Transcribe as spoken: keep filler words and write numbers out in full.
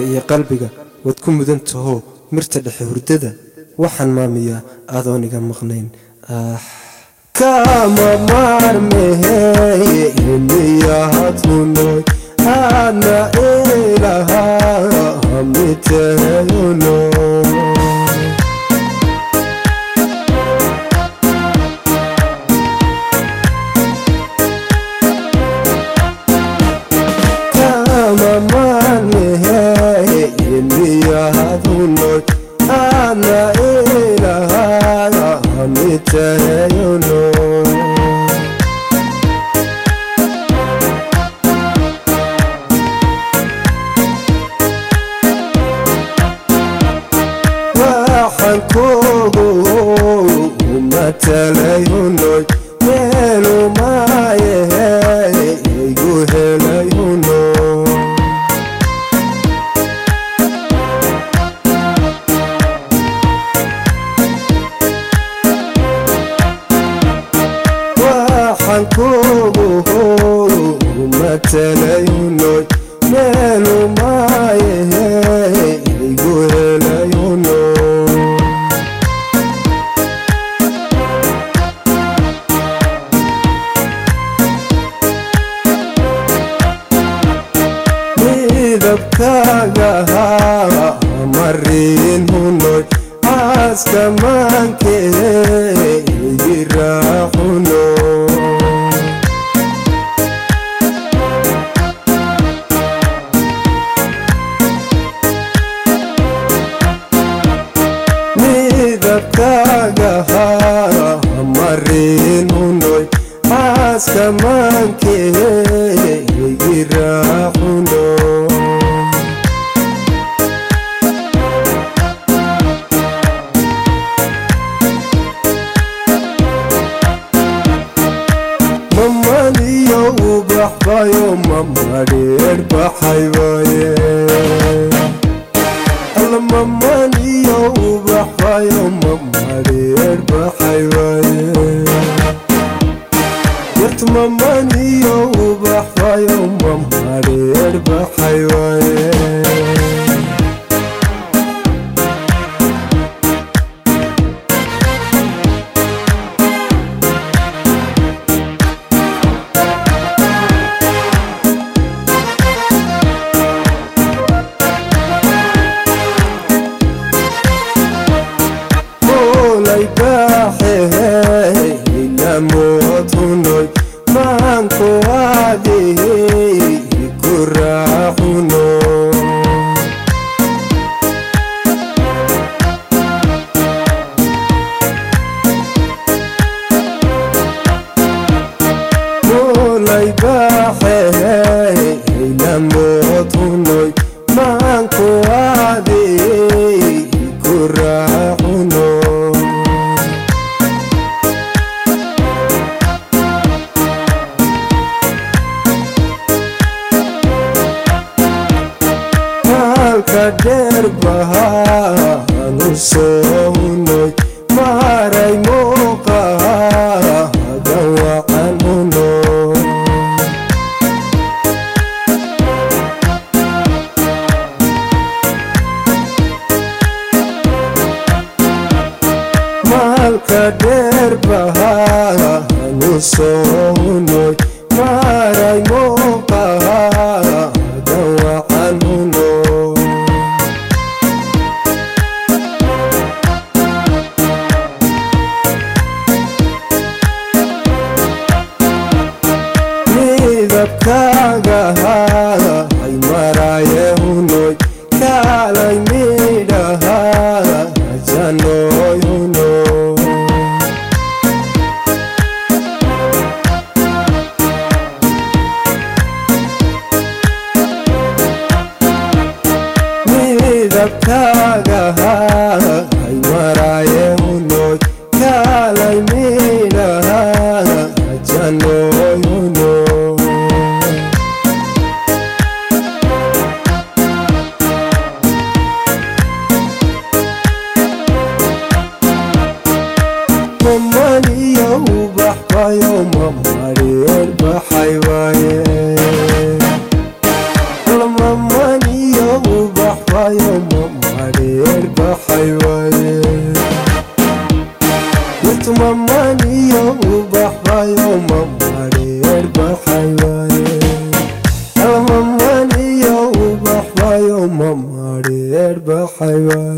iyo qalbiga wad ku mudan taho mirta dhexe hurdada waxaan maamiyaa adoon iga maqnayn ah kama marmehey miyahadunoy ana ilaha mitayuno أنا إلها متينو وحنكوه متلينو ميلو ما يهيجوهلينو حنكوه متلينو ميلو ما يهيجوهلينو midabkaaga marin hunoy askamaankeegi raaxuno midabkaaga marin hunoy askamaankeegi raaxuno بحبايو ماما دير بحيوايه الله ماما ديو بحبايو ماما دير بحيوايه يرت ماما ديو بحبايو ماما دير بحيوايه موتونوي مانكو عادي كراهونو مولاي باحي موتونوي مانكو عادي كراهونو derbaha nusonoy maray moqa dawaqanuno malka derbaha nusonoy maray moqa dawaqanuno midabkaaga ay marayehunoy kaalay midhaha janoyhuno midabkaaga ay marayehunoy kaalay midhaha janoyhuno بحبايو ماما دير بحيوايه الله ماما ديو بحبايو حيوان